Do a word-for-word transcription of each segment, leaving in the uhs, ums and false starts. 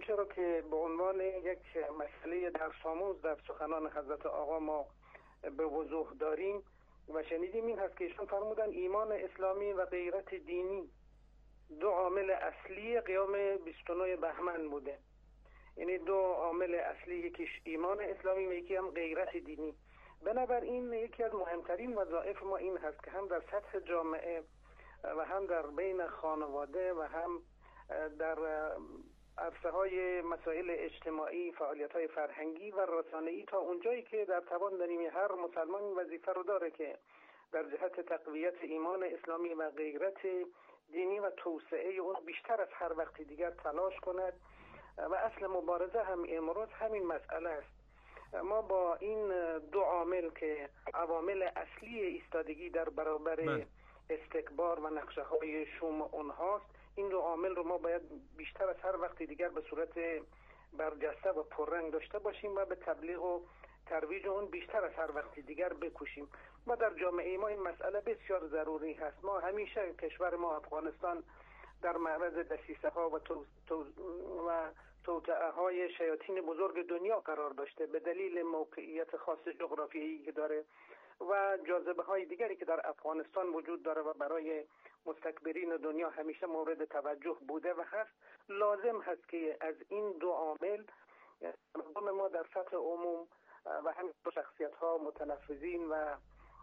آنچه را که به عنوان یک مسئله درس‌آموز در سخنان حضرت آقا ما به وضوح داریم و شنیدیم این هست که ایشان فرمودن ایمان اسلامی و غیرت دینی دو عامل اصلی قیام بیست و نه بهمن بوده. یعنی دو عامل اصلی، یکیش ایمان اسلامی و یکی هم غیرت دینی. بنابراین یکی از مهمترین وظایف ما این هست که هم در سطح جامعه و هم در بین خانواده و هم در عرصه های مسائل اجتماعی، فعالیت های فرهنگی و رسانه‌ای تا اونجایی که در توان داریم، هر مسلمان وظیفه رو داره که در جهت تقویت ایمان اسلامی و غیرت دینی و توسعه اون بیشتر از هر وقت دیگر تلاش کند و اصل مبارزه هم امروز همین مسئله است. ما با این دو عامل که عوامل اصلی ایستادگی در برابر بله. استکبار و نقشه های شوم اونهاست، این دو عامل رو ما باید بیشتر از هر وقت دیگر به صورت برجسته و پررنگ داشته باشیم و به تبلیغ و ترویج اون بیشتر از هر وقت دیگر بکوشیم. و در جامعه ما این مسئله بسیار ضروری هست. ما همیشه کشور ما افغانستان در معرض دسیسه ها و تو تو و توطئه های شیاطین بزرگ دنیا قرار داشته به دلیل موقعیت خاص جغرافیایی که داره و جاذبه های دیگری که در افغانستان وجود داره و برای مستکبرین دنیا همیشه مورد توجه بوده و هست. لازم هست که از این دو عامل مردم ما در سطح عموم و همین شخصیت ها، متنفذین و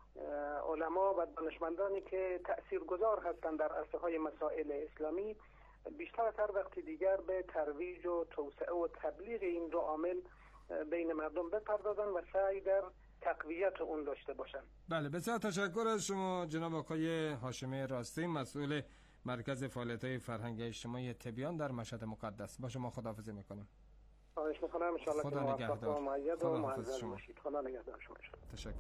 علما و دانشمندانی که تأثیرگذار هستند در عرصه های مسائل اسلامی بیشتر از هر وقت دیگر به ترویج و توسعه و تبلیغ این دو عامل بین مردم بپردازن و سعی در تقویت اون داشته باشن. بله، بسیار تشکر از شما جناب آقای هاشمی راستی، مسئول مرکز فعالیت‌های فرهنگی اجتماعی تبیان در مشهد مقدس. با شما خداحافظی میکنم. خواهش میکنم ان شاء الله که موفق و مؤید و معزز باشید. خدا نگهدار شما. تشکر.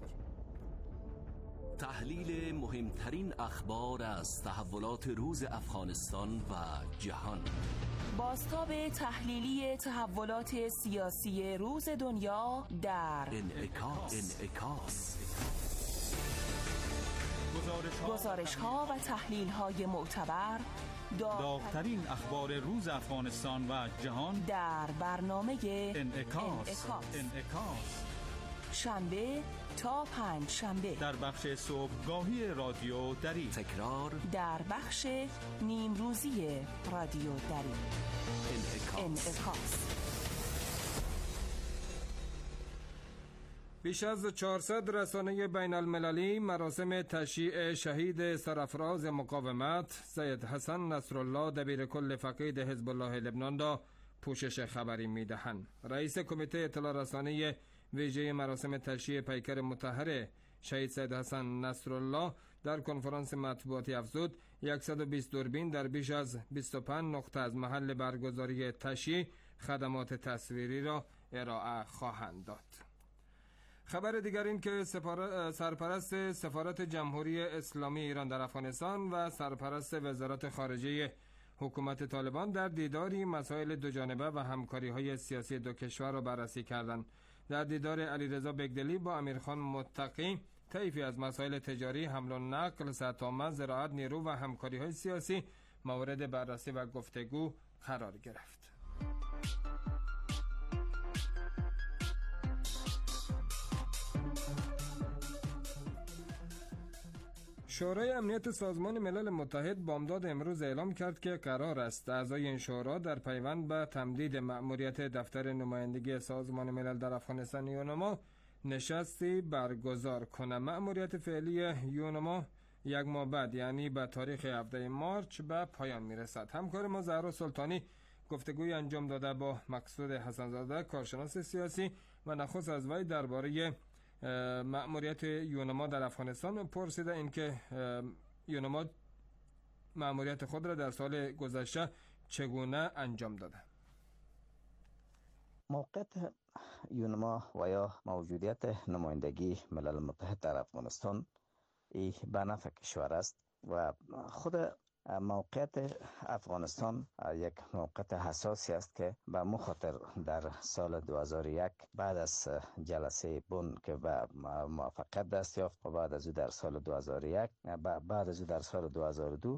تحلیل مهمترین اخبار از تحولات روز افغانستان و جهان. بازتاب تحلیلی تحولات سیاسی روز دنیا در انعکاس. انعکاس. گزارش ها و تحلیل های معتبر، داغ‌ترین اخبار روز افغانستان و جهان در برنامه انعکاس. انعکاس. انعکاس. شنبه تا پنج شنبه در بخش صبحگاهی رادیو دری، تکرار در بخش نیمروزی رادیو دری. انعکاس. انعکاس. بیش از چهارصد رسانه بین المللی مراسم تشییع شهید سرافراز مقاومت سید حسن نصرالله دبیر کل فقید حزب الله لبنان را پوشش خبری میدهند. رئیس کمیته اطلاع رسانی ویژه مراسم تشییع پیکر مطهر شهید سید حسن نصرالله در کنفرانس مطبوعاتی افزود صد و بیست دوربین در بیش از بیست و پنج نقطه از محل برگزاری تشییع خدمات تصویری را ارائه خواهند داد. خبر دیگر این که سرپرست سفارت جمهوری اسلامی ایران در افغانستان و سرپرست وزارت خارجه حکومت طالبان در دیداری مسائل دوجانبه و همکاری‌های سیاسی دو کشور را بررسی کردند. در دیدار علیرضا بگدلی با امیرخان متقی طیفی از مسائل تجاری، حمل و نقل، صحت‌آموز، زراعت، نیرو و همکاری‌های سیاسی مورد بررسی و گفتگو قرار گرفت. شورای امنیت سازمان ملل متحد بامداد امروز اعلام کرد که قرار است اعضای این شورا در پیوند به تمدید مأموریت دفتر نمایندگی سازمان ملل در افغانستان یونما نشستی برگزار کنند. مأموریت فعلی یونما یک ماه بعد یعنی به تاریخ هفدهم مارس به پایان میرسد. همکار ما زهرا سلطانی گفتگوی انجام داده با مقصود حسنزاده کارشناس سیاسی و نخست از وی درباره مأموریت یونما در افغانستان پرسیده اینکه یونما مأموریت خود را در سال گذشته چگونه انجام داده. موقعیت یونما و یا موجودیت نمایندگی ملل متحد در افغانستان ای به نفع کشور است و خود موقعیت افغانستان یک موقعیت حساسی است که به مخاطر در سال دو هزار و یک بعد از جلسه بن که به موفقیت دست یافت و بعد از او در سال دو هزار و یک بعد از او در سال دو هزار و دو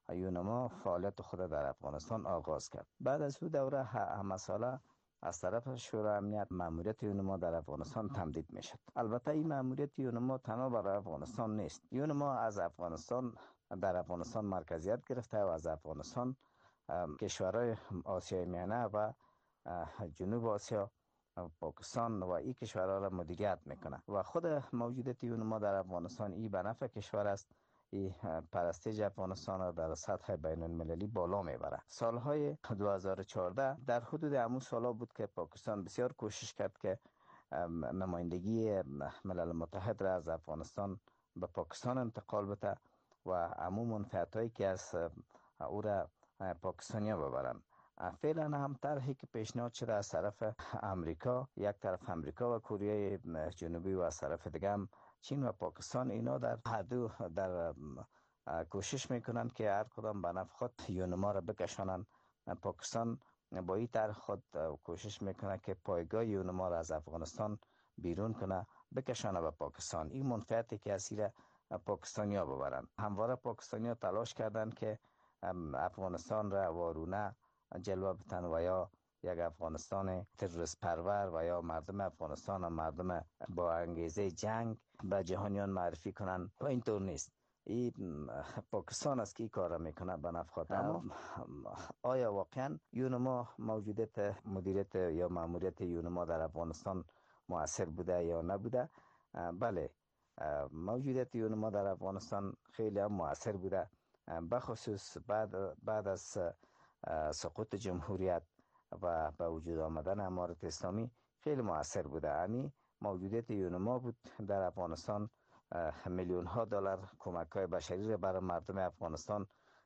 یونما فعالیت خود در افغانستان آغاز کرد. بعد از او دوره همه ساله از طرف شورای امنیت ماموریت یونما در افغانستان تمدید می شد. البته این ماموریت یونما تنها برای افغانستان نیست. یونما از افغانستان در افغانستان مرکزیت گرفته و از افغانستان کشورهای آسیای میانه و جنوب آسیا، پاکستان و این کشورها را مدیریت میکنه و خود موجودیت یونما در افغانستان این به نفع کشور است. این پرستیج افغانستان را در سطح بین المللی بالا میبره. سالهای دو هزار و چهارده در حدود همون سالا بود که پاکستان بسیار کوشش کرد که نمایندگی ملل متحد را از افغانستان به پاکستان انتقال بده و عموم منفعتایی که از او را پاکستانیا ببرن. فعلا هم طرحی که پیشنهاد شده از طرف امریکا، یک طرف امریکا و کره جنوبی و از طرف دیگه هم چین و پاکستان، اینا در هر دو در کوشش میکنن که هر کدام به نفع خود یونما را بکشانن. پاکستان با این طرح خود کوشش میکنه که پایگاه یونما را از افغانستان بیرون کنه، بکشانه به پاکستان. این منفعتی که از ایره پاکستانیا ببرن. همواره پاکستانیا تلاش کردن که افغانستان را وارونه جلوه بتن و یا یک افغانستان تروریست پرور و یا مردم افغانستان و مردم با انگیزه جنگ به جهانیان معرفی کنن و اینطور نیست. این پاکستان است که این کار را میکنه به نفع خود. اما آیا واقعا یونما موجودیت مدیریت یا ماموریت یونما در افغانستان مؤثر بوده یا نبوده؟ بله، موجودیت یونما در افغانستان خیلی هم مؤثر بوده، بخصوص بعد بعد از سقوط جمهوریت و به وجود آمدن امارت اسلامی خیلی مؤثر بوده. امی موجودیت یونما بود در افغانستان میلیون ها دلار کمک های بشری را برای مردم افغانستان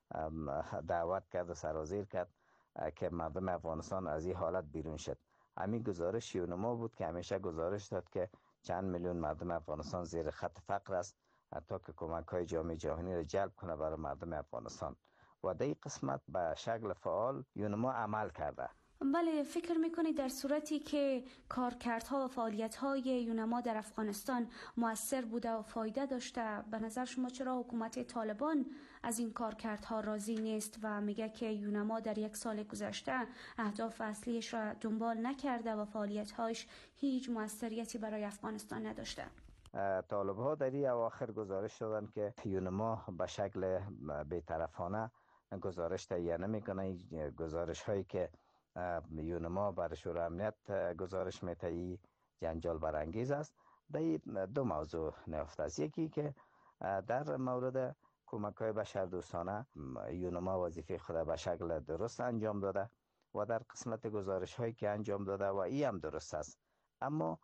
دعوت کرد و سرازیر کرد که مردم افغانستان از این حالت بیرون شد. امی گزارش یونما بود که همیشه گزارش داد که چند میلیون مردم افغانستان زیر خط فقر است، حتی که کمک های جامعه جهانی را جلب کنه برای مردم افغانستان. و در این قسمت به شکل فعال یونما عمل کرده. بله، فکر میکنید در صورتی که کارکردها و فعالیت‌های یونما در افغانستان مؤثر بوده و فایده داشته، به نظر شما چرا حکومت طالبان از این کارکردها راضی نیست و میگه که یونما در یک سال گذشته اهداف اصلیش را دنبال نکرده و فعالیت‌هاش هیچ مؤثریتی برای افغانستان نداشته؟ طالب ها در این اواخر گزارش دادن که یونما به شکل بی‌طرفانه گزارش تهیه نمیکنه. گزارش هایی که یونما برای شورای امنیت گزارش میتهی جنجال برانگیز است. در دو موضوع نهفته است. یکی که در مورد کمک های بشردوستانه یونما وظیفه خود به شکل درست انجام داده و در قسمت گزارش هایی که انجام داده و این هم درست است، اما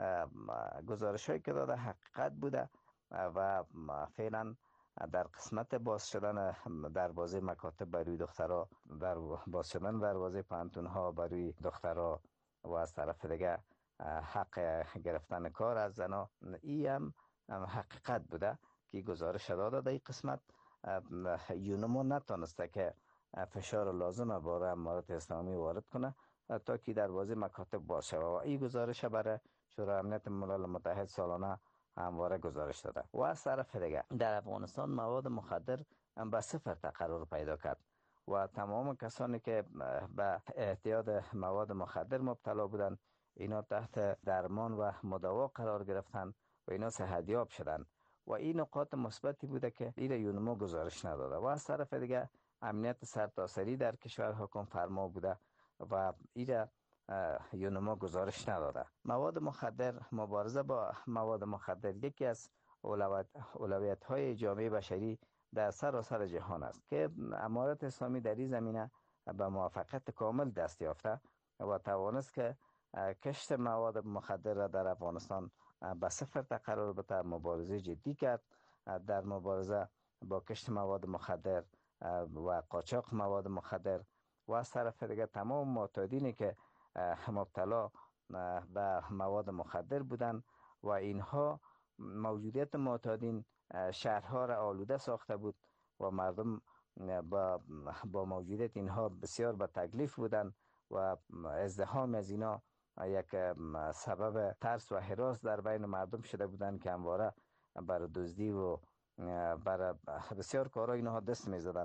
گزارش هایی که داده حقیقت بوده و فعلا در قسمت باز شدن دروازه مکاتب برای دخترها، در باز شدن دروازه پانتون ها برای دخترها و از طرف دیگه حق گرفتن کار از زنا، ای هم حقیقت بوده که گزارش داده. در این قسمت یونما نتونسته که فشار لازم برای امارت اسلامی وارد کنه تا که دروازه مکاتب باز شود و این گزارش برای شورای امنیت ملل متحد سالانه همواره گزارش داده. و از طرف دیگه در افغانستان مواد مخدر به صفر تقرر پیدا کرد و تمام کسانی که به اعتیاد مواد مخدر مبتلا بودند اینا تحت درمان و مداوا قرار گرفتن و اینا صحتیاب شدن و این نقاط مثبتی بوده که ایره یونما گزارش نداده. و از طرف دیگه امنیت سرتاسری در کشور حکم فرما بوده و ایره یونما گزارش نداده. مواد مخدر، مبارزه با مواد مخدر یکی از اولویت های جامعه بشری در سراسر جهان است که امارت اسلامی در این زمینه به موافقت کامل دست یافته و توانست که کشت مواد مخدر را در افغانستان به صفر تقرر بده. مبارزه جدی کرد در مبارزه با کشت مواد مخدر و قاچاق مواد مخدر و از طرف دیگه تمام معتادینی که مبتلا به مواد مخدر بودند و اینها موجودیت معتادین شهرها را آلوده ساخته بود و مردم با, با موجودیت اینها بسیار به تکلیف بودند و ازدحام از اینا یک سبب ترس و هراس در بین مردم شده بودند که همواره برای دزدی و برای بسیار کارها اینها دست می زدن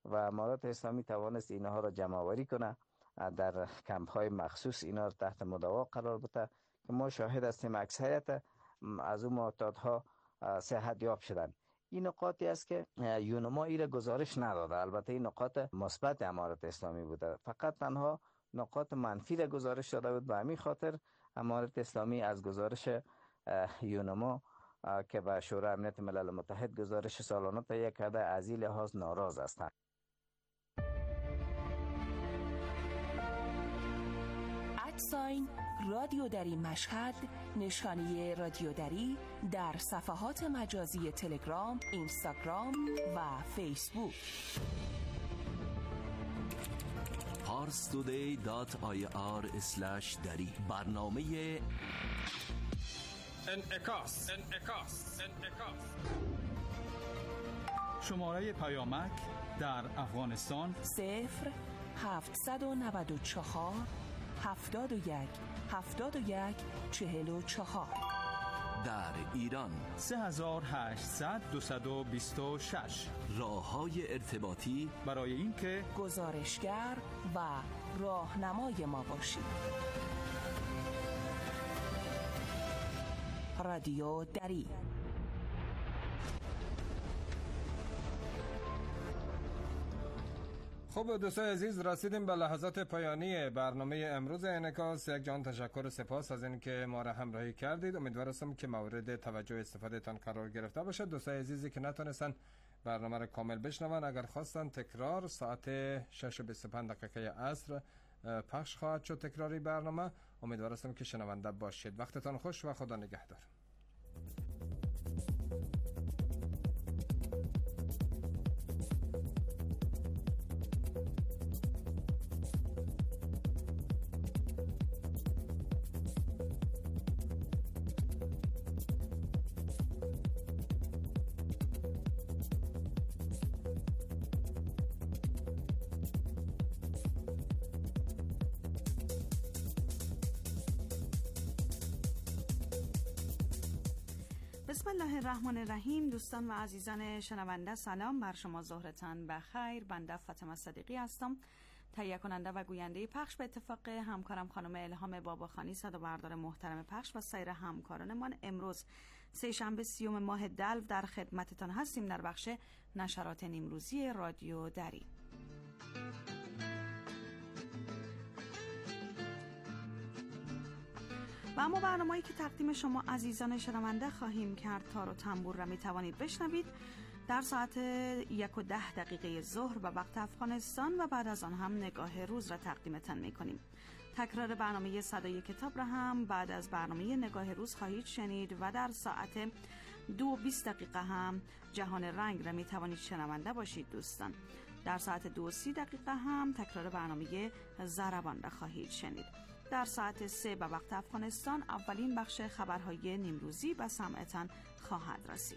و امارات اسلامی توانست اینها را جمع آوری کنه، در کمپ های مخصوص اینا را تحت مداوا قرار بده که ما شاهد هستیم اکثریت از اون معتادها صحت یاب شدن. این نقاطی است که یونما ایره گزارش نداده. البته این نقاط مثبت امارات اسلامی بوده، فقط تنها نقاط منفی را گزارش داده بود. به همین خاطر امارات اسلامی از گزارش یونما که به شورای امنیت ملل متحد گزارش سالانه تهیه کرده از این لحاظ ناراض هستند. ادساین رادیو دری مشهد، نشانی رادیو دری در صفحات مجازی تلگرام، اینستاگرام و فیسبوک. پارس تودی دات آی آر اسلش دری برنامه انعکاس انعکاس انعکاس شماره پیامک در افغانستان صفر هفتصد و نود و چهار هفتاد و یک هفتاد و یک چهل و چهار. در ایران سه هزار و هشتصد دویست و بیست و شش. راه‌های ارتباطی برای اینکه گزارشگر و راهنمای ما باشید. رادیو دری. خب دوستای عزیز، رسیدیم به لحظات پایانی برنامه امروز انعکاس. یک جان تشکر و سپاس از این که ما را همراهی کردید. امیدوارم که مورد توجه استفاده تان قرار گرفته باشد. دوستای عزیزی که نتونستن برنامه را کامل بشنون، اگر خواستن تکرار ساعت شش و بیست و پنج دقیقه عصر پخش خواهد شد تکراری برنامه. امیدوارم که شنونده باشید. وقتتان خوش و خدا نگهدار. بسم الله الرحمن الرحیم. دوستان و عزیزان شنونده، سلام بر شما، ظهرتان بخیر. بنده فاطمه صدیقی هستم، تهیه کننده و گوینده پخش. به اتفاق همکارم خانم الهام باباخانی، صدا بردار محترم پخش و سایر همکارانمان، امروز سه شنبه سیوم ماه دلو در خدمتتان هستیم در بخش نشرات نیمروزی رادیو دری. و اما برنامه‌ای که تقدیم شما عزیزان شنونده خواهیم کرد، تار و تنبور را می توانید بشنوید در ساعت یک و ده دقیقه ظهر به وقت افغانستان و بعد از آن هم نگاه روز را تقدیمتان می کنیم. تکرار برنامه صدای کتاب را هم بعد از برنامه نگاه روز خواهید شنید و در ساعت دو و بیست دقیقه هم جهان رنگ را می توانید شنونده باشید. دوستان در ساعت دو و سی دقیقه هم تکرار برنامه ضربان را خواهید شنید. در ساعت سه به وقت افغانستان اولین بخش خبرهای نیمروزی به سمعتان خواهد رسید.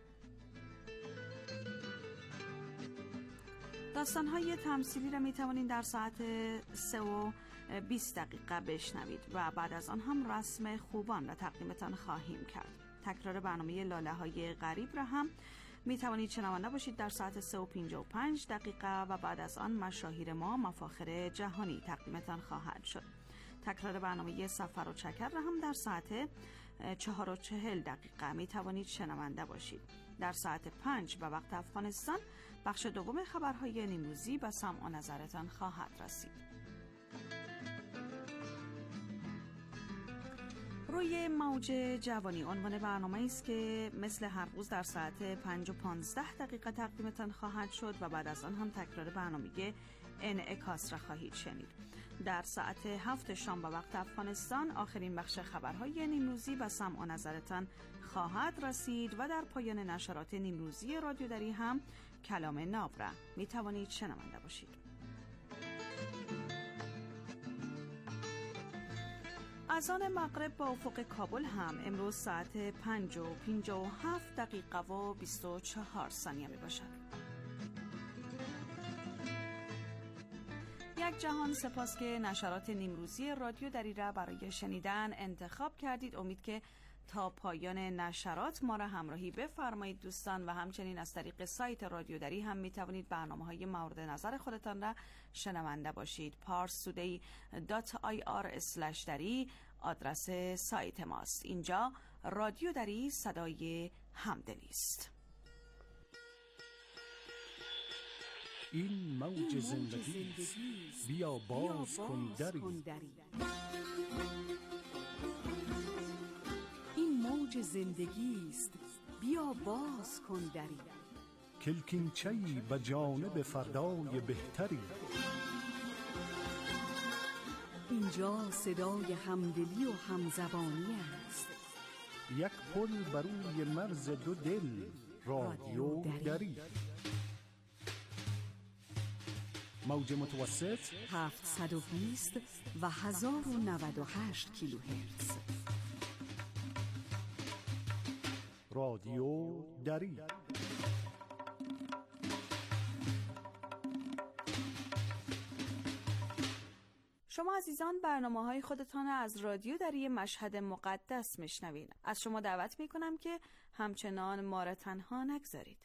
داستانهای تمثیلی را می توانید در ساعت سه و بیست دقیقه بشنوید و بعد از آن هم رسم خوبان را تقدیمتان خواهیم کرد. تکرار برنامه لاله های غریب را هم می توانید شنونده باشید در ساعت سه و پنجاه و پنج دقیقه و بعد از آن مشاهیر ما مفاخر جهانی تقدیمتان خواهد شد. تکرار برنامه سفر و چکر را هم در ساعت چهار و چهل دقیقه می توانید شنونده باشید. در ساعت پنج به وقت افغانستان بخش دوم خبرهای نیمروزی به سمع و نظرتان خواهد رسید. روی موج جوانی عنوان برنامه است که مثل هر روز در ساعت پنج و پانزده دقیقه تقدیمتان خواهد شد و بعد از آن هم تکرار برنامه انعکاس را خواهید شنید. در ساعت هفت شام به وقت افغانستان آخرین بخش خبرهای نیمروزی به سمع و نظرتان خواهد رسید و در پایان نشرات نیمروزی رادیو دری هم کلام ناب را می توانید شنونده باشید. اذان مغرب با افق کابل هم امروز ساعت پنج و پنجاه و هفت دقیقه و بیست و چهار ثانیه می باشد. یک جهان سپاس که نشرات نیمروزی رادیو دری را برای شنیدن انتخاب کردید. امید که تا پایان نشرات ما را همراهی بفرمایید دوستان، و همچنین از طریق سایت رادیو دری هم می توانید برنامه‌های مورد نظر خودتان را شنونده باشید. پارس تودی دات آی آر اسلش دری آدرس سایت ماست. اینجا رادیو دری صدای همدلی است. این موج زندگی بیا باز کن دری. این موج زندگی است بیا باز کن دری. کلکینچه‌ای به جانب فردای بهتری. اینجا صدای همدلی و همزبانی است. یک پل بر روی مرز دو دل، رادیو دری. موج متوسط هفتصد و بیست و هزار و نود و هشت کیلوهرتز. رادیو دری. شما عزیزان برنامه‌های خودتان از رادیو دری مشهد مقدس میشنوید. از شما دعوت میکنم که همچنان ما را تنها نگذارید.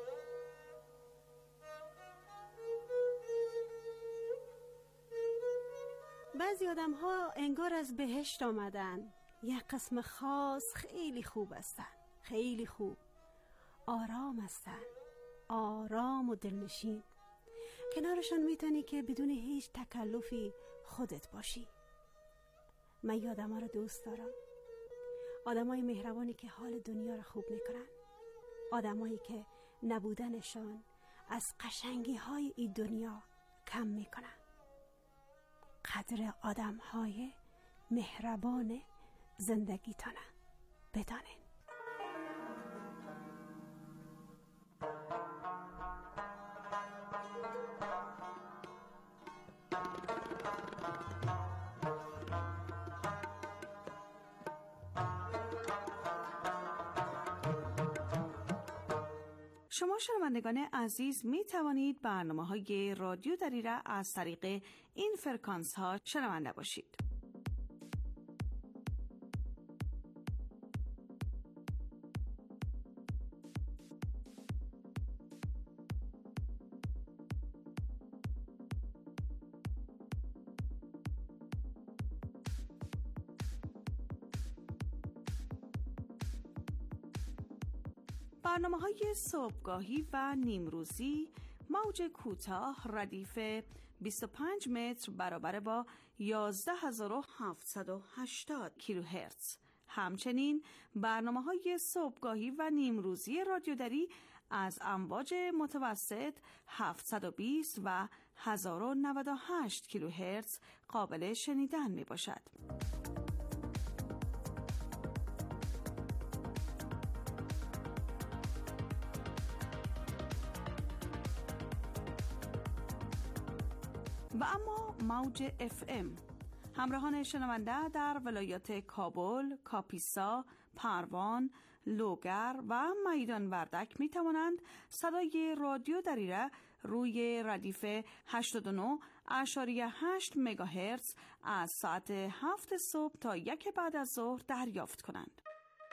بعضی آدم ها انگار از بهشت آمدن. یک قسم خاص خیلی خوب هستن، خیلی خوب، آرام هستن، آرام و دلنشین. کنارشان میتونی که بدون هیچ تکلفی خودت باشی. من این آدم ها رو دوست دارم. آدم های مهربانی که حال دنیا رو خوب میکنن. آدم هایی که نبودنشان از قشنگی های این دنیا کم میکنن. قدر آدم های مهربان زندگیتانه بدانین. شما شنوندگان عزیز می توانید برنامه های رادیو دری را از طریق این فرکانس ها شنونده باشید. برنامه‌های صبحگاهی و نیمروزی موج کوتاه ردیف بیست و پنج متر برابر با یازده هزار و هفتصد و هشتاد کیلوهرتز. همچنین برنامه‌های صبحگاهی و نیمروزی رادیو دری از امواج متوسط هفتصد و بیست و هزار و نود و هشت کیلوهرتز قابل شنیدن میباشد. و اما موج اف ام. همراهان شنونده در ولایات کابل، کاپیسا، پروان، لوگر و میدان وردک می توانند صدای رادیو دری را روی ردیف هشتاد و نه اشاری هشت مگاهرتز از ساعت هفت صبح تا یک بعد از ظهر دریافت کنند.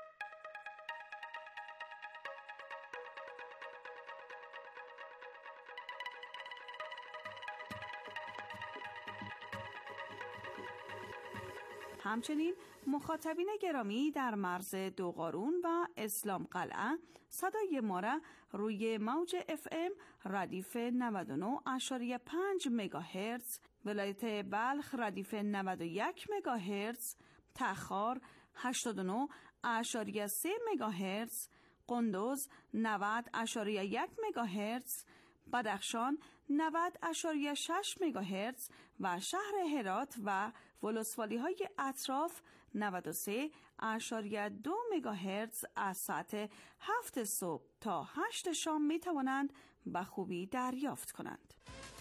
همچنین مخاطبین گرامی در مرز دوقارون و اسلام قلعه صدای ما را روی موج اف ام ردیف نود و نه اشاری پنج مگاهرتز، ولایت بلخ ردیف نود و یک مگاهرتز، تخار هشتاد و نه اشاری سه مگاهرتز، قندوز نود اشاری یک مگاهرتز، بدخشان نود اشاری شش مگاهرتز و شهر هرات و ولسوالی های اطراف نود و سه اشاری دو مگاهرتز از ساعت هفت صبح تا هشت شام می توانند به خوبی دریافت کنند.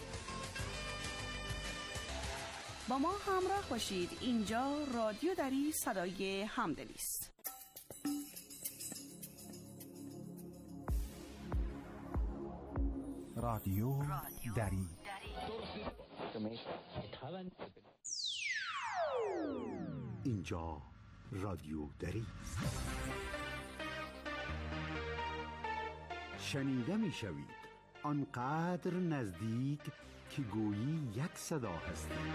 با ما همراه باشید. اینجا رادیو دری صدای همدلی است. رادیو دری. اینجا رادیو دری است. شنیده می شوید آنقدر نزدیک که گویی یک صدا هستید.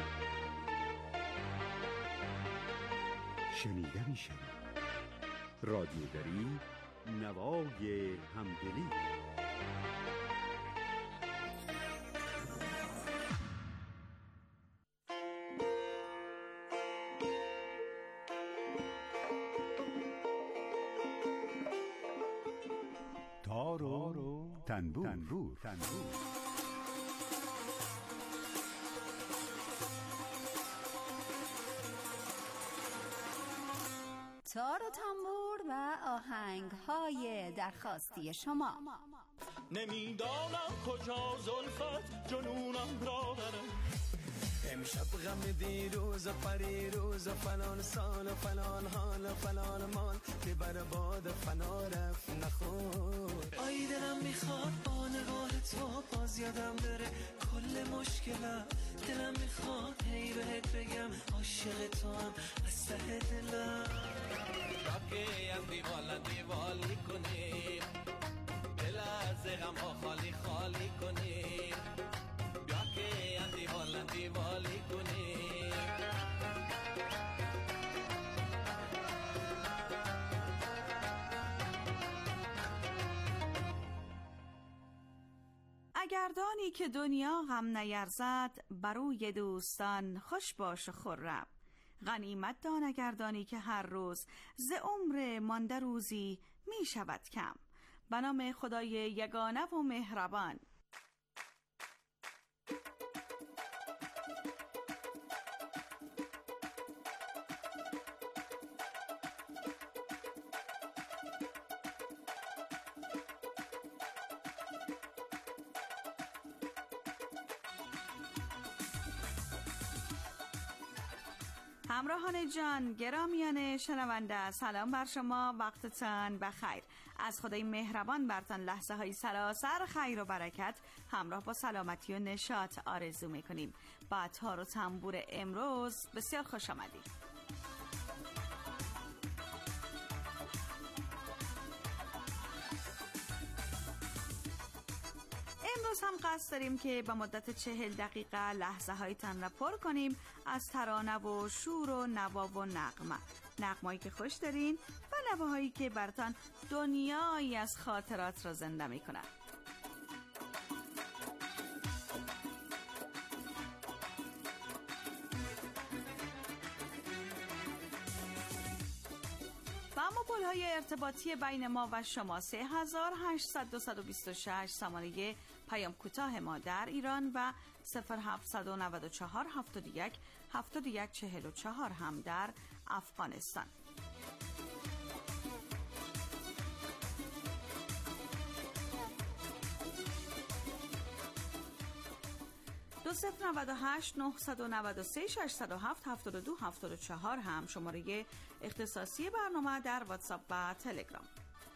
شنیده می شوید رادیو دری، نوای همدلی. تار و تنبور, تنبور. تنبور. تار و تنبور و آهنگ‌های درخواستی شما. نمیدانم کجا زلفت جنونم را بره، امشب غم دیروز و پریروز و فلان سال و فلان حال و فلان مال که بر باد فنا رفت نخور. آی دلم میخواد با نگاه تو باز یادم بره کل مشکلم، دلم میخواد هی بهت بگم عاشق تو هم از ته دلم. راکی هم دیوالا دیوالی کنیم، دل از غم ها خالی خالی کنیم، بیا که هم دیوالا دیوالی کنیم. اگردانی که دنیا غم نیرزد، بروی دوستان خوش باش و خرم. غنیمت دان اگردانی که هر روز ز عمر مانده روزی می شود کم. به نام خدای یگانه و مهربان. همراهان جان، گرامیان شنونده، سلام بر شما، وقتتان بخیر. از خدای مهربان برتان لحظه های سراسر خیر و برکت همراه با سلامتی و نشاط آرزو میکنیم. با تار و تنبور امروز بسیار خوش آمدید. امروز هم قصد داریم که با مدت چهل دقیقه لحظه هایتان را پر کنیم از ترانه و شور و نوا و نغمه. نغمه‌ای که خوش دارین و نواهایی که برتان دنیایی از خاطرات را زنده می کنند. و اما پل‌های ارتباطی بین ما و شما سه هزار هشتصد دویست و بیست و شش شماره پیام کوتاه ما در ایران و صفر هفتصد و نود و چهار هفتاد و یک هفتاد و یک چهل و چهار هم در افغانستان. دو صفر نود و هشت نهصد و نود و سه ششصد و هفت هفتاد و دو هفتاد و چهار هم شماره اختصاصی برنامه در واتساپ و تلگرام.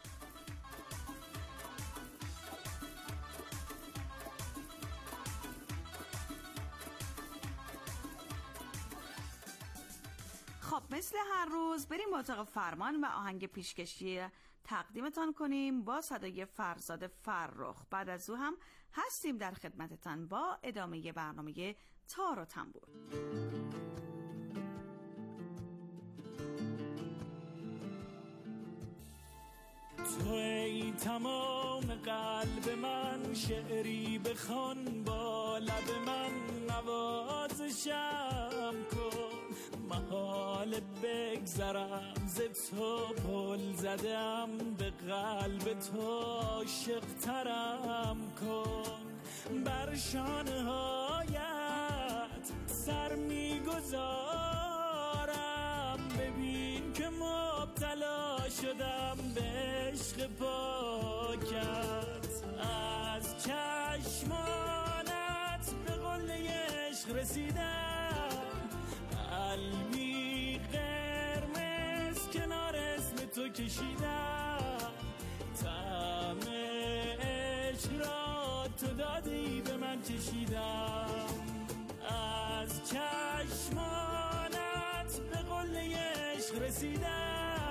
خب مثل هر روز بریم با اتاق فرمان و آهنگ پیشکشی تقدیمتان کنیم با صدای فرزاد فرخ. بعد از او هم هستیم در خدمتتان با ادامه برنامه تار و تنبور. تو ای تمام قلب من، شعری بخوان با لب من، نوازشم کن محال بگذرم ز تو، پل زدم به قلب تو، عاشق ترم کن. بر شانه هایت سر میگذارم، ببین که مبتلا شدم به عشق پاکت. از چشمانت به قله عشق رسیدم، قلبی قرمز کنار اسم تو کشیدم. طعم عشق را تو دادی به من چشیدم. از چشمانت به قله عشق عشق رسیدم،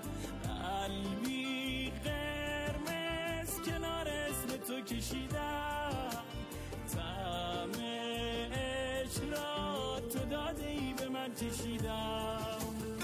قلبی قرمز کنار اسم تو کشیدم، طعم عشق را تو داده ای به من چشیدم.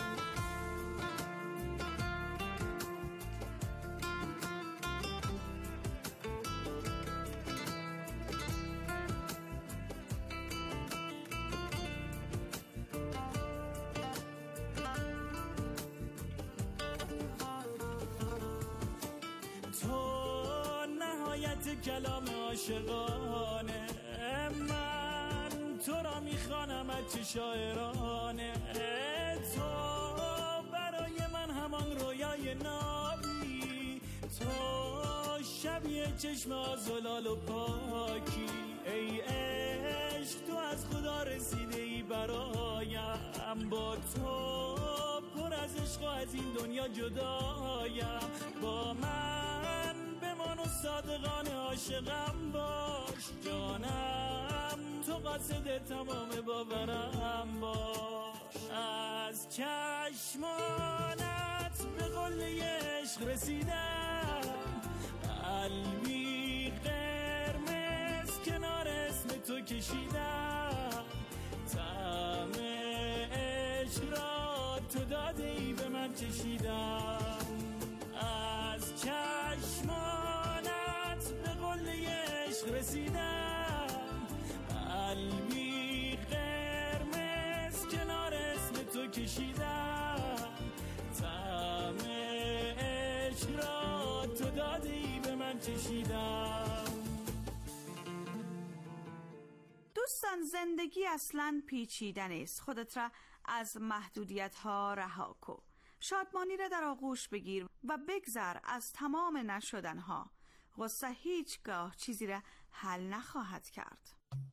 کلام عاشقانه، من تو را میخوانم از چه شاعرانه، تو برای من همان رویای نابی، تو شبیه چشم آزلال و پاکی، ای عشق تو از خدا رسیده ای برایم، با تو پر از عشق و از این دنیا جدایم، با من بمان و صادقانه عاشقم باش، جانم تو قاصد تمام باورم باش. از چشمانت به قله عشق رسیدم، قلبی قرمز کنار اسم تو کشیدم، طعم عشق را تو داده ای به من چشیدم. از چشمانت به قله عشق رسیدم، قلبی قرمز کنار اسم تو کشیدم، طعم عشق را تو داده ای به من چشیدم. دوستان، زندگی اصلاً پیچیده نیست. خودت را از محدودیت ها رها کو. شادمانی را در آغوش بگیر و بگذر از تمام نشدن ها. غصه هیچگاه چیزی را حل نخواهد کرد.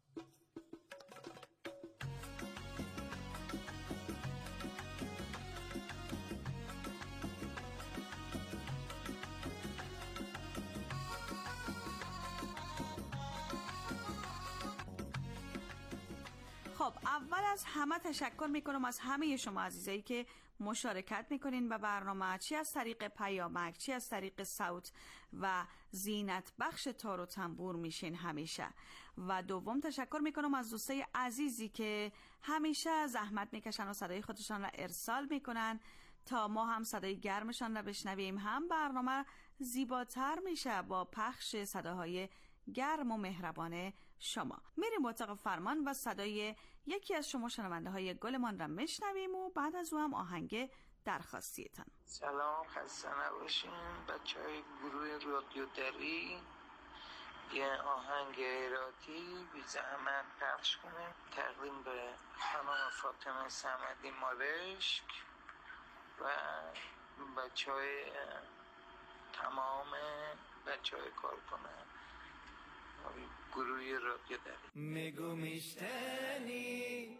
خب، اول از همه تشکر میکنم از همه شما عزیزایی که مشارکت میکنین و برنامه، چی از طریق پیامک، چی از طریق صوت و زینت بخش تار و تنبور میشین همیشه. و دوم تشکر میکنم از دوستای عزیزی که همیشه زحمت میکشن و صدای خودشان را ارسال میکنن تا ما هم صدای گرمشان را بشنویم، هم برنامه زیباتر میشه با پخش صداهای گرم و مهربان شما. میریم اتاق فرمان و صدای یکی از شما شنونده های گلمان را میشنویم و بعد از او هم آهنگ درخواستیتان. سلام، خسته نباشین بچه های گروه رادیو دری. یه آهنگ ایراتی بی زحمت پخش کنیم تقدیم به خانم فاطمه صمدی مالشک و بچه های تمام بچه های کارکنه گروهی رادیو دری. میگو میشتنی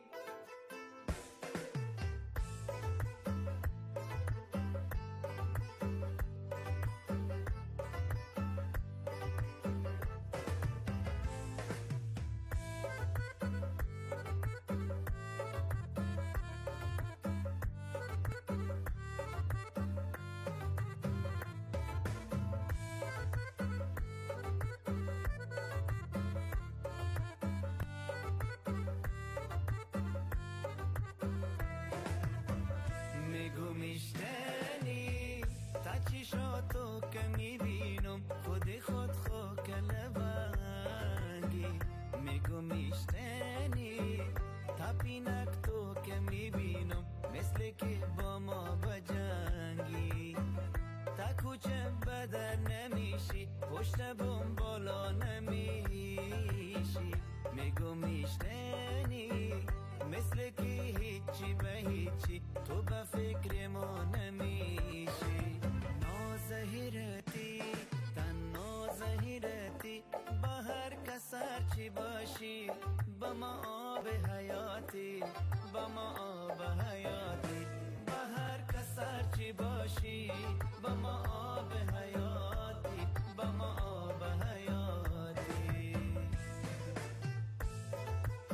میشتنی تا چشاتو که میبینم خود خود خو کلبنگی. میگو میشتنی تا پینک تو که میبینم مثل که با ما بجنگی. تا کوچه بدر نمیشی پشت بوم بالا نمیشی. میگو میشتنی مثل که هیچی به هیچی تو به فکر ما نمیشی. نازهیرتی تن نازهیرتی با هر کس هرچی باشی با ما آب حیاتی با ما آب حیاتی با هر کس هرچی باشی با ما آب حیاتی با ما آب حیاتی.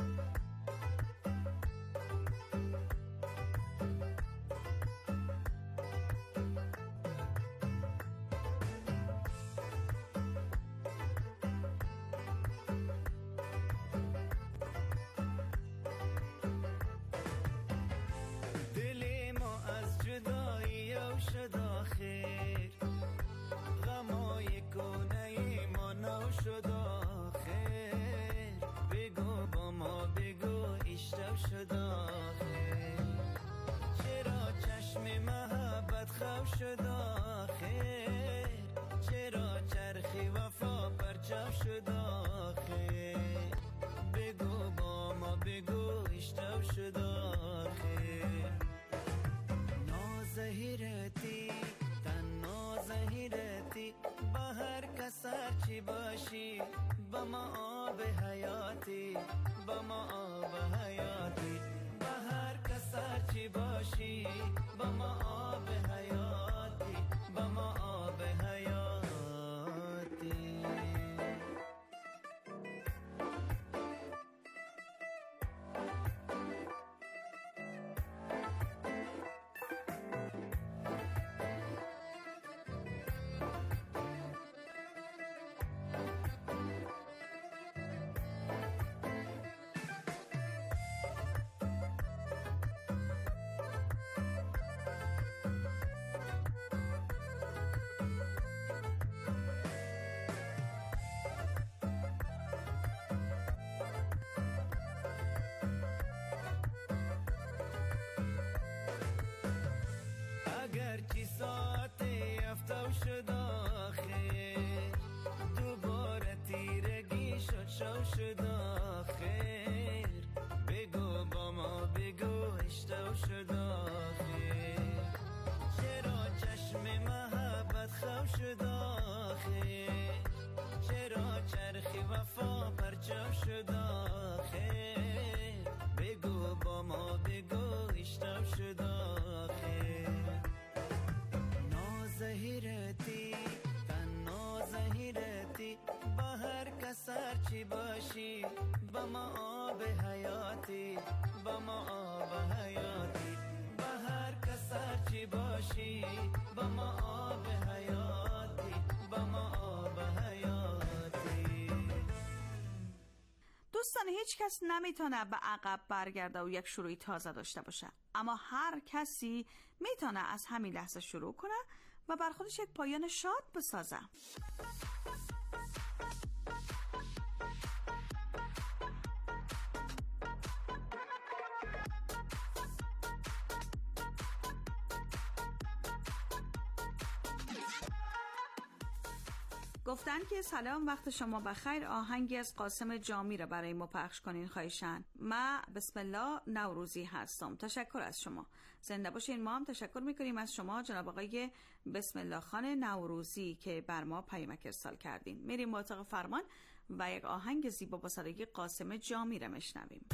چی باشی با ما آب حیاتی با ما آب حیاتی. اگرچه ساعت یفتو شد آخر دوباره تیرگی شد شو شد آخر بگو با ما بگو اشتو شد آخر چرا چشم محبت خو شد آخر چرا چرخی وفا پرچو شد آخر بگو با ما بگو اشتو شد آخر نازهیرتی تنها زهیرتی با هر کس هرچی باشی با ما آب حیاتی با ما آب حیاتی با هر کس هرچی باشی با ما آب حیاتی با ما آب حیاتی. دوستان هیچ کس نمیتونه به عقب برگرده و یک شروعی تازه داشته باشه، اما هر کسی میتونه از همین لحظه شروع کنه و بر خودش یک پایان شاد بسازه. گفتن که سلام وقت شما بخیر، آهنگی از قاسم جامی را برای ما پخش کنین خواهشاً. من بسم الله نوروزی هستم. تشکر از شما، زنده باشین. ما هم تشکر میکنیم از شما جناب آقای بسم الله خان نوروزی که بر ما پیامک ارسال کردین. میریم مطابق فرمان و یک آهنگ زیبا با صدای قاسم جامی را میشنویم.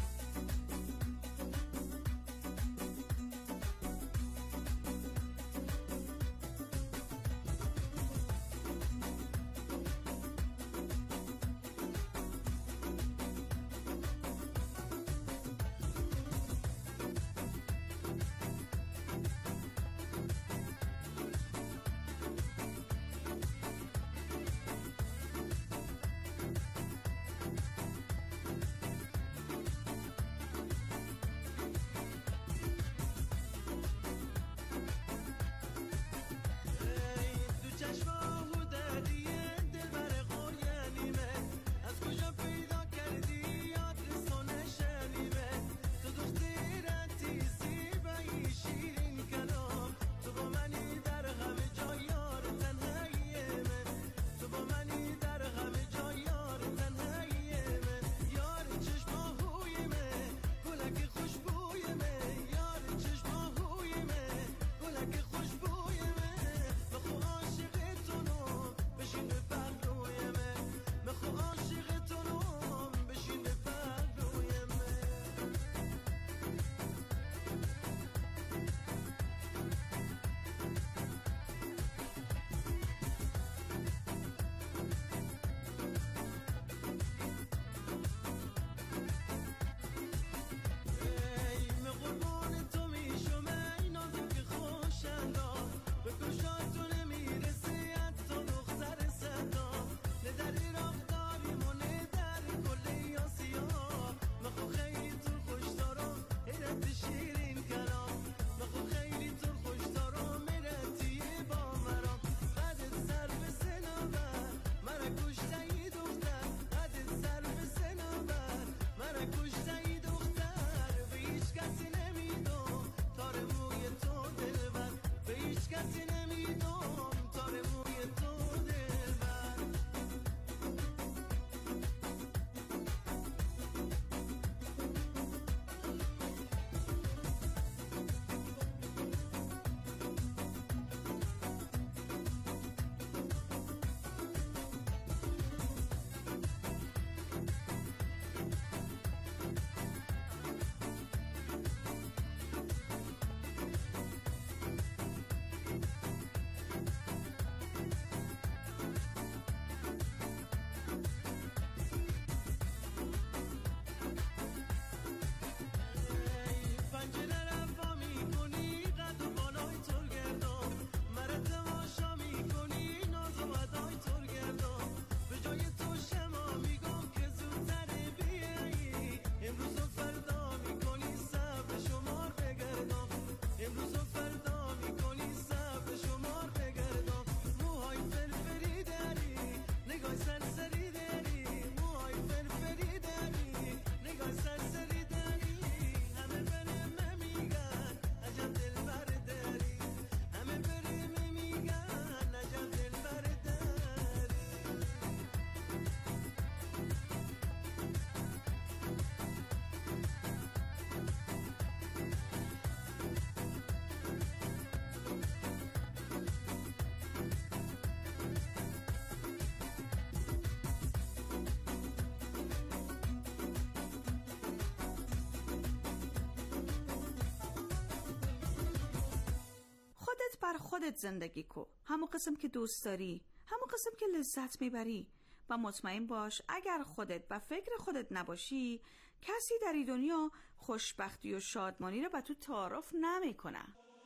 خودت زندگی کو، همون قسم که دوست داری، همون قسم که لذت میبری. و مطمئن باش اگر خودت و فکر خودت نباشی، کسی در این دنیا خوشبختی و شادمانی رو به تو تعارف نمیکنه.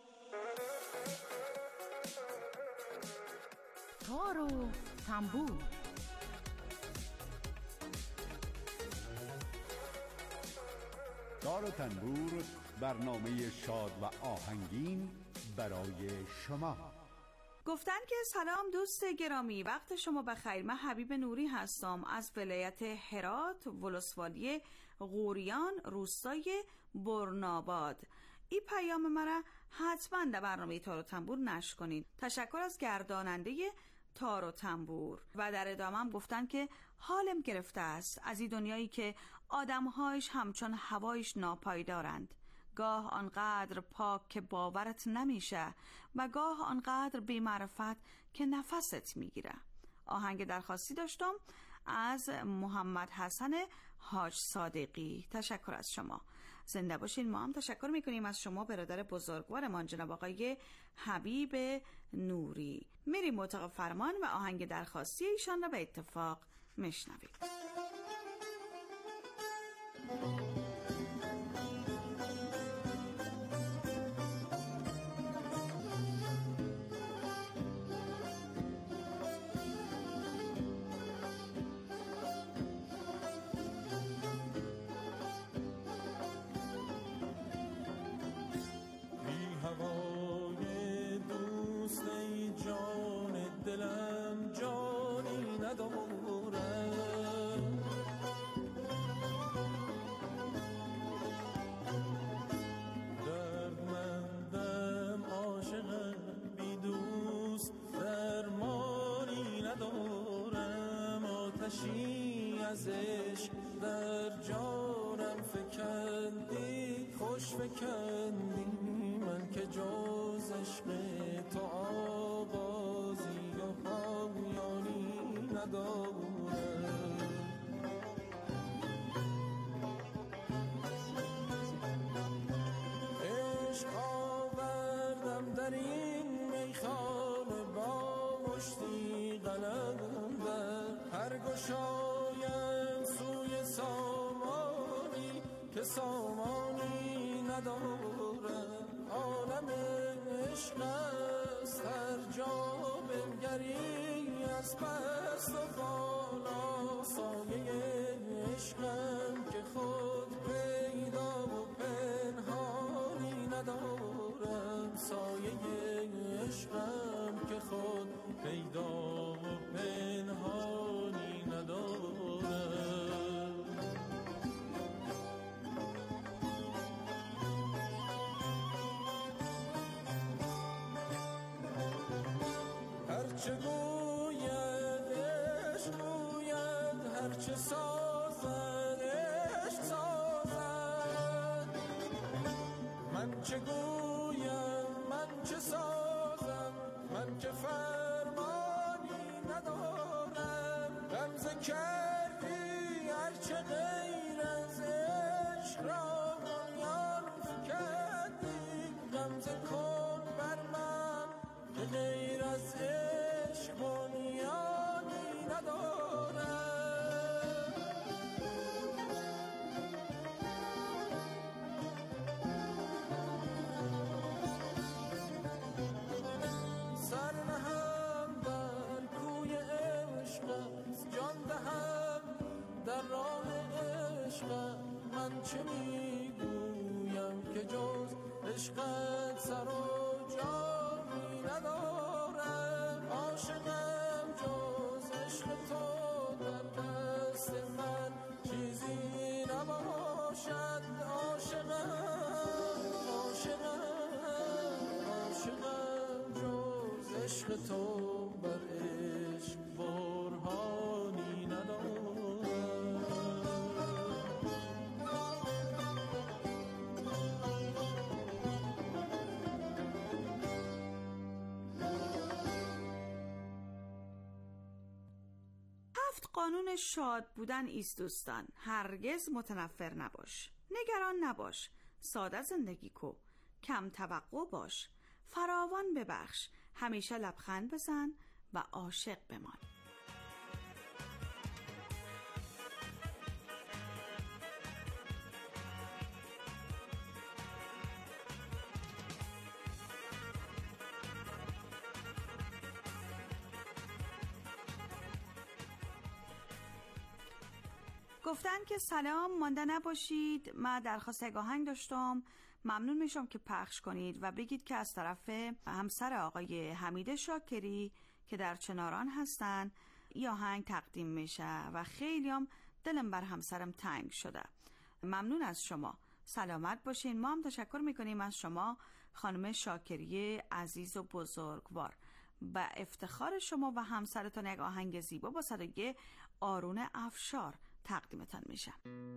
تار و تنبور. تار و تنبور، برنامه شاد و آهنگین برای شما. گفتن که سلام دوست گرامی، وقت شما بخیر. من حبیب نوری هستم از ولایت هرات، ولسوالی غوریان، روستای برناباد. این پیام مرا حتما در برنامه تار و تنبور نشر کنید. تشکر از گرداننده تار و تنبور. و در ادامه هم گفتن که حالم گرفته است از این دنیایی که آدمهایش همچون هوایش ناپایدارند. گاه آنقدر پاک که باورت نمیشه و گاه آنقدر بی‌معرفت که نفست میگیره. آهنگ درخواستی داشتم از محمد حسن حاج صادقی. تشکر از شما، زنده باشین. ما هم تشکر میکنیم از شما برادر بزرگوارمان جناب آقای حبیب نوری. میریم اتاق فرمان و آهنگ درخواستی ایشان را به اتفاق میشنویم. ازش در جانم فکندی، خوش فکندی، من که جز عشق تو آغازی و پایانی ندارم. عشق آوردم در این میخانه با مشتی قلندر، هر گشایم سوی سامانی که سامانی ندارم. عالم عشق است هر جا بنگری، از پست و بالا سایه عشقم که خود پیدا و پنهانی ندارم. سایه عشقم که خود پیدا و پنهانی ندارم. هرچه گوید عشق گوید، هرچه سازد عشق سازد. من چه گویم من چه سازم، من که فرمانی ندارم. غمزه کردی هرچه غیر از عشق را بنیان فکندی. غمزه کن بر من که غیر از عشق بنیانی ندارم. سر نهم در کوی عشقت، جان دهم در راه عشقت. من چه میگویم که جز عشقت سر و جانی ندارم. عاشقم جز عشق تو در دست من چیزی نباشد. عاشقم عاشقم عاشقم جز عشق تو بر عشق برهانی ندارم. هفت قانون شاد بودن ایست دوستان. هرگز متنفر نباش، نگران نباش، ساده زندگی کو، کم توقع باش، فراوان ببخش، همیشه لبخند بزن و عاشق بمان. گفتن که سلام، مانده نباشید، من درخواست یک آهنگ داشتم، ممنون میشم که پخش کنید و بگید که از طرف همسر آقای حمید شاکری که در چناران هستن این آهنگ تقدیم میشه و خیلی هم دلم بر همسرم تنگ شده. ممنون از شما، سلامت باشین. ما هم تشکر میکنیم از شما خانم شاکری عزیز و بزرگوار. با افتخار شما و همسرتون یک آهنگ زیبا با صدای آرون افشار تقدیمتان میشه.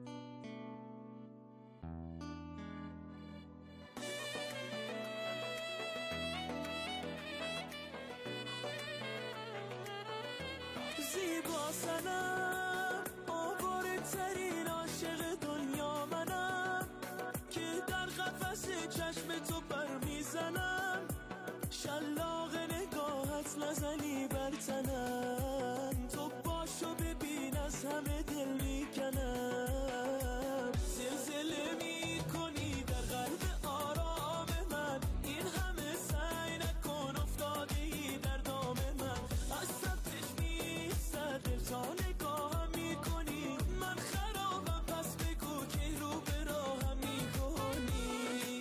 زیبا سنم، آواره ترین عاشق دنیا منم، که در قفس چشم تو پر میزنم، شلاق نگاهت نزنی بر تنم، تو باشو ببین از همه دل میکنم، زلزله میکنی در قلب آرام من، این همه سعی نکن افتادی در دام من، از سبتش میسته دل تا نگاهم میکنی، من خرابم پس بگو که رو به راهم میکنی.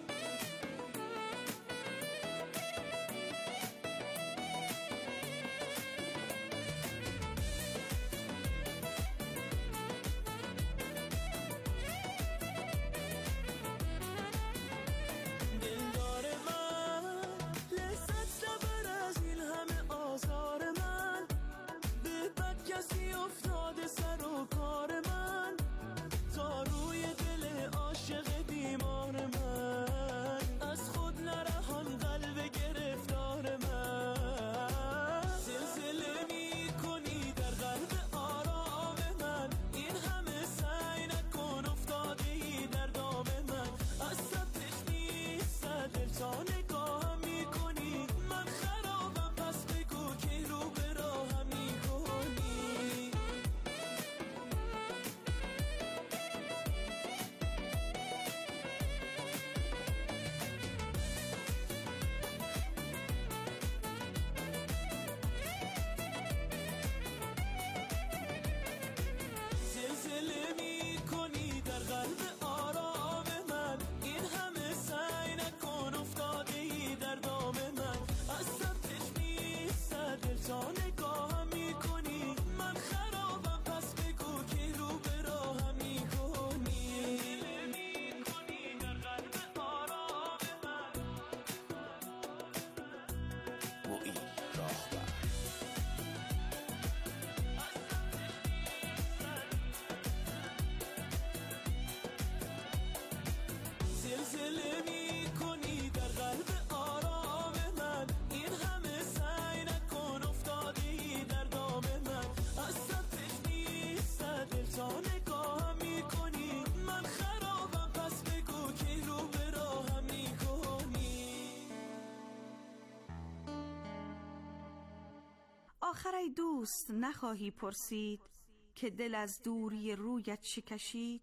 آخر ای دوست نخواهی پرسید که دل از دوری رویت چه کشید،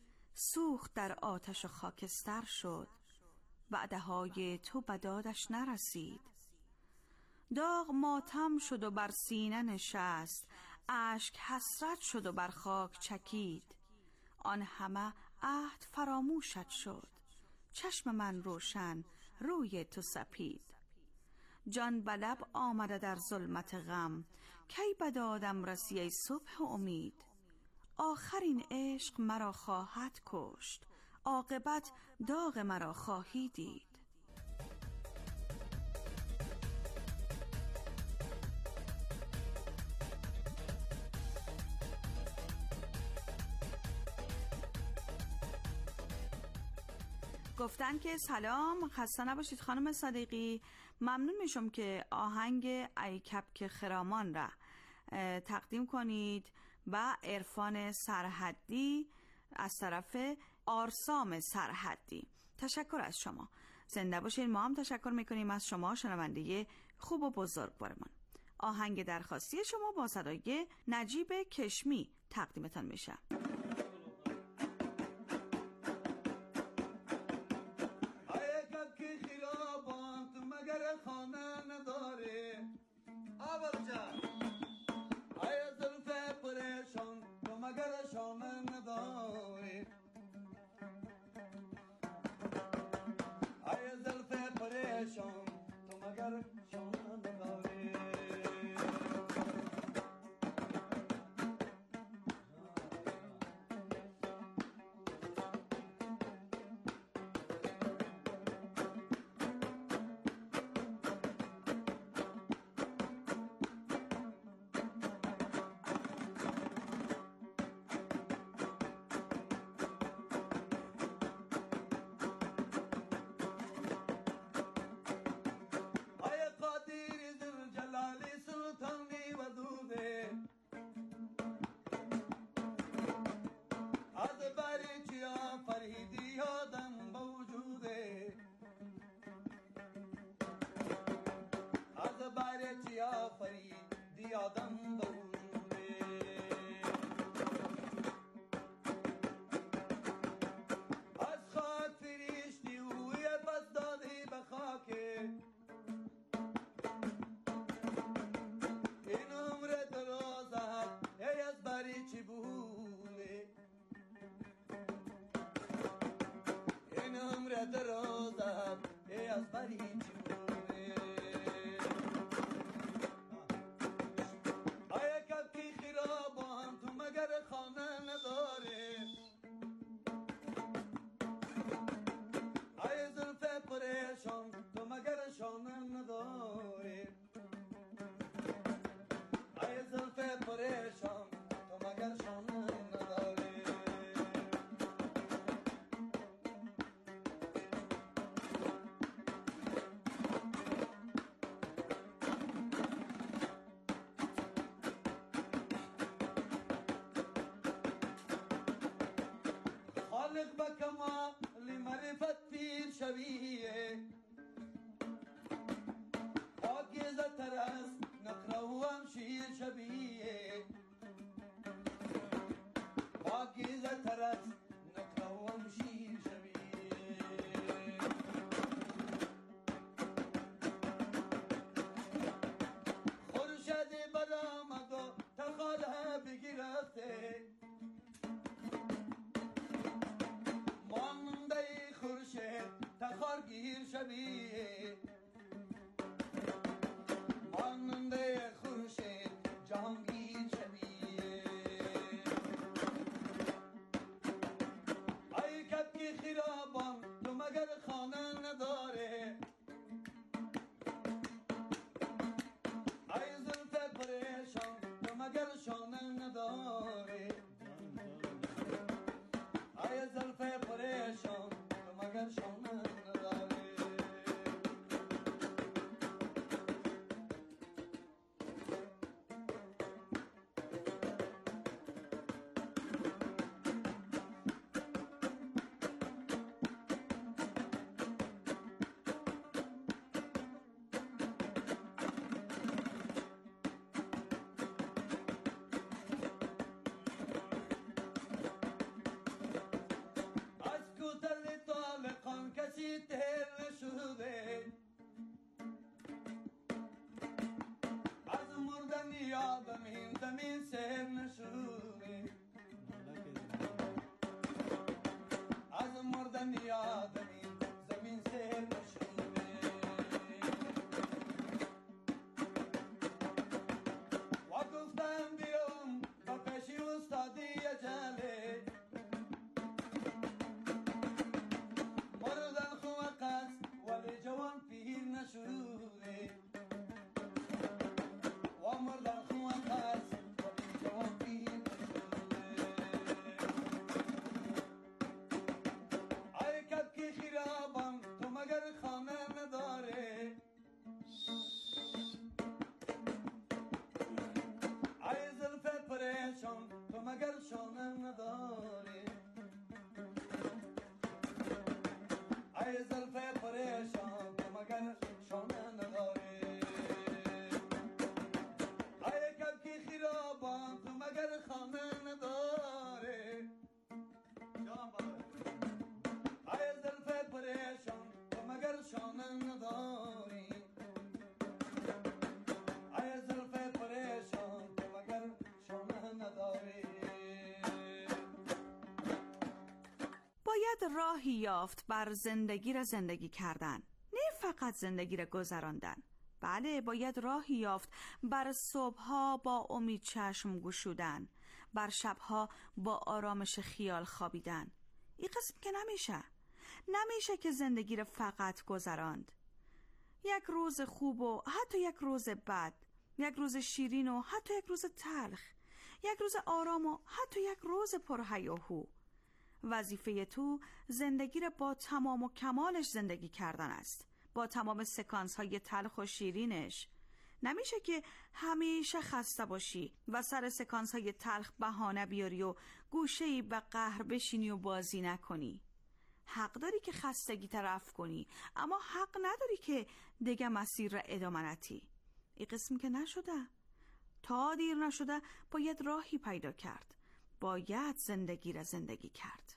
سوخت در آتش و خاکستر شد، وعده‌های تو بدادش نرسید، داغ ماتم شد و بر سینه نشست، اشک حسرت شد و بر خاک چکید، آن همه عهد فراموشت شد، چشم من روشن روی تو سپید، جان به لب آمده در ظلمت غم، کی به دادم رسی ای صبح امید، آخرین عشق مرا خواهد کشت، عاقبت داغ مرا خواهی دید. گفتن که سلام، خسته نباشید خانم صدیقی، ممنون میشم که آهنگ ای کبک خرامان را تقدیم کنید و عرفان سرحدی از طرف آرسام سرحدی. تشکر از شما. زنده باشین. ما هم تشکر میکنیم از شما شنونده خوب و بزرگوارمان. آهنگ درخواستی شما با صدای نجیب کشمی تقدیمتان میشه. بكما لمعرفة في شبيه عاجزة ترأس نقرأ وامشي شبيه عاجزة ترأس نقرأ وامشي شبيه خرشد برآمد و تخالها بگرفته تخارگیر شبیه ماننده خورشید جهانگیر شبیه ای کبکی خیرابان تو مگر خانه نداره ای زلف پریشان تو مگر شانه نداره ای زلف پریشان تو مگر شانه از مردن یادم این زمین سر نشده از مردن یادم این زمین سر نشده و گفتم بیام و پیشی استادی اجاله مردن خواه قصد ولی جوان پیر نشده و مردن خواه قصد ولی خانه نداری ای زلف پریشان تو مگر شانه نداری. باید راهی یافت بر زندگی را زندگی کردن، نه فقط زندگی را گذراندن. بله، باید راهی یافت بر صبحها با امید چشم گشودن، بر شبها با آرامش خیال خوابیدن. این قسم که نمیشه نمیشه که زندگی را فقط گذراند. یک روز خوب و حتی یک روز بد، یک روز شیرین و حتی یک روز تلخ، یک روز آرام و حتی یک روز پرهیاهو. وظیفه تو زندگی را با تمام و کمالش زندگی کردن است، با تمام سکانس های تلخ و شیرینش. نمیشه که همیشه خسته باشی و سر سکانس های تلخ بهانه بیاری و گوشه‌ای به قهر بشینی و بازی نکنی. حق داری که خستگی طرف کنی، اما حق نداری که دیگه مسیر را ادامه ندی. این قسم که نشده. تا دیر نشده باید راهی پیدا کرد، باید زندگی را زندگی کرد.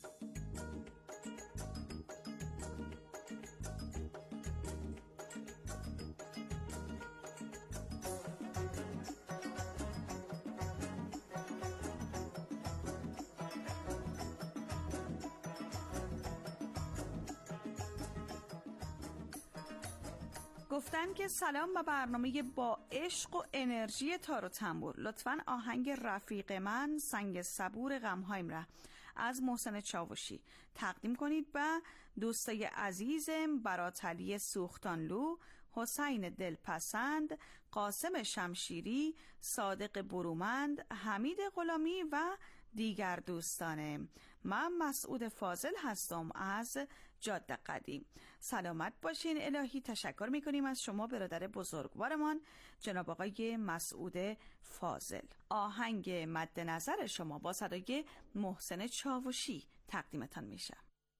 گفتن که سلام به برنامه با عشق و انرژی تار و تنبور. لطفاً آهنگ رفیق من سنگ صبور غمهایم را از محسن چاوشی تقدیم کنید به دوستای عزیزم براتعلی سوختانلو، حسین دلپسند، قاسم شمشیری، صادق برومند، حمید غلامی و دیگر دوستانم. من مسعود فاضل هستم از جاده قدیم. سلامت باشین. الهی تشکر میکنیم از شما برادر بزرگوارمان جناب آقای مسعود فاضل. آهنگ مد نظر شما با صدای محسن چاوشی تقدیمتان میشه.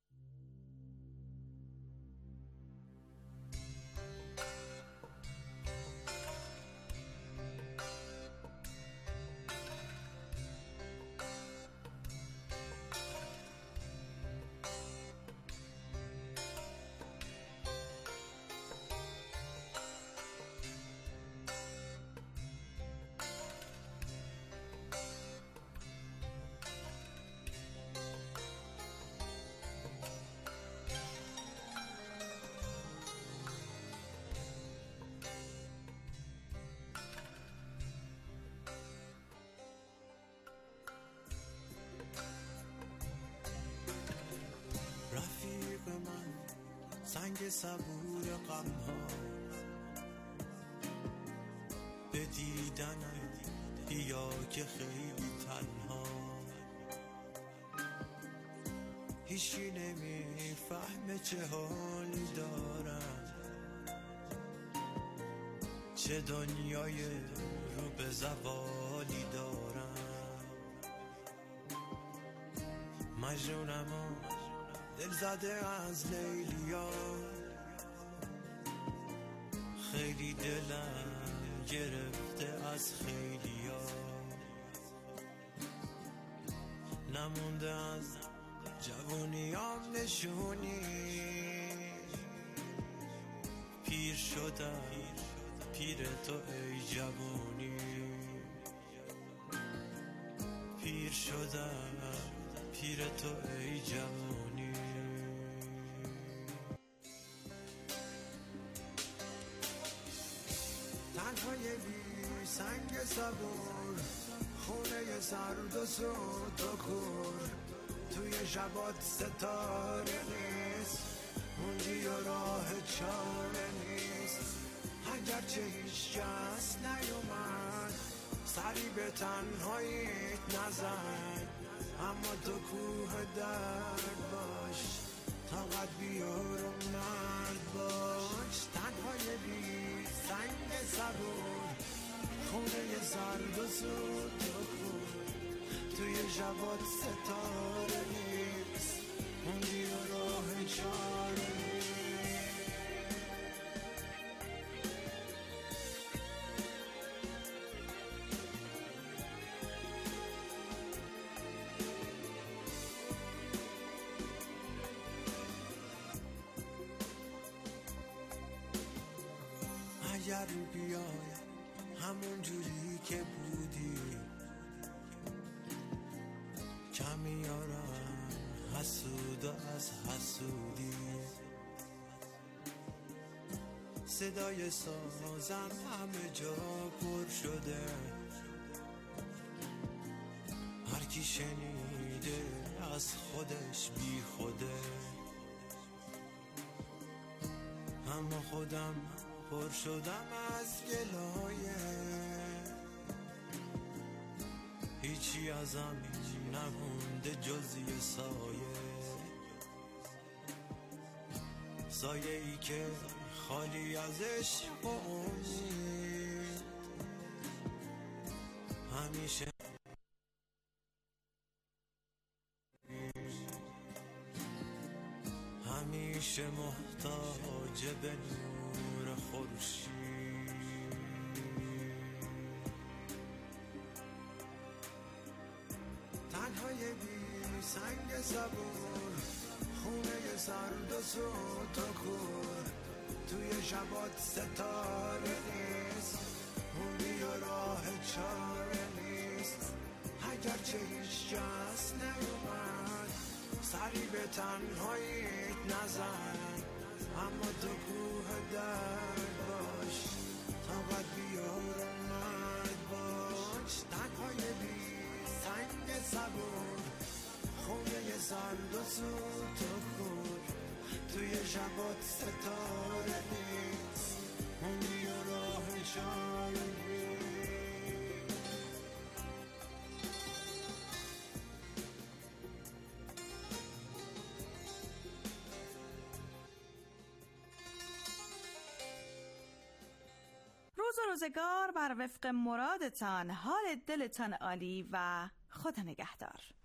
رفیق من سنگ صبور غمها، به دیدنم بیا که خیلی تنها، هیچی نمیفهمه چه حالی دارم، چه دنیای رو به زوالی دارم. مجنونم و دل زده از لیلیا، خیلی دلم گرفته از خیلیا، نمونده از جوونیام نشونی، پیر شدم پیر تو ای جوونی، پیر شدم پیر تو ای جوونی. تنهای بی سنگ صبور، خونه سرد و سود و کور، توی شبات ستاره نیست، موندی و راه چاره نیست. اگرچه هیچ کس نیومد سری به تنهاییت نزن، اما تو کوه درد باش، طاقت بیار و مرد باش. تنهای بی سنگ صبور، خونه سرد و سود و کور، توی شبات ستاره نیست، موندی و راه چاره نیست. دیگر بیای همون جوری که بودی، کمی آرام حسود از حسودی، صدای سازم همه جا پر شده، هر کی شنیده از خودش بی خوده، اما خودم پر شدم از گلایه، هیچی ازم نمونده جز یه سایه، سایه ای که خالی از عشق و امید، همیشه همیشه محتاج به نور خورشید. تنهای بی سنگ زبور، خونه سرد و سوت و کور، توی شبات ستاره نیست، موندی و راه چاره نیست، اگرچه هیچ کس نیومد سری به تنهاییت نزن، اما تو کوه درد باش، طاقت بیار اومد باش. تنهای بی سنگ صبور، خونه سرد و سوت و کور، توی شبات ستاره نیست، موندی و راه چاره نیست. روز و روزگار بر وفق مرادتان، حال دلتان عالی و خدا نگهدار.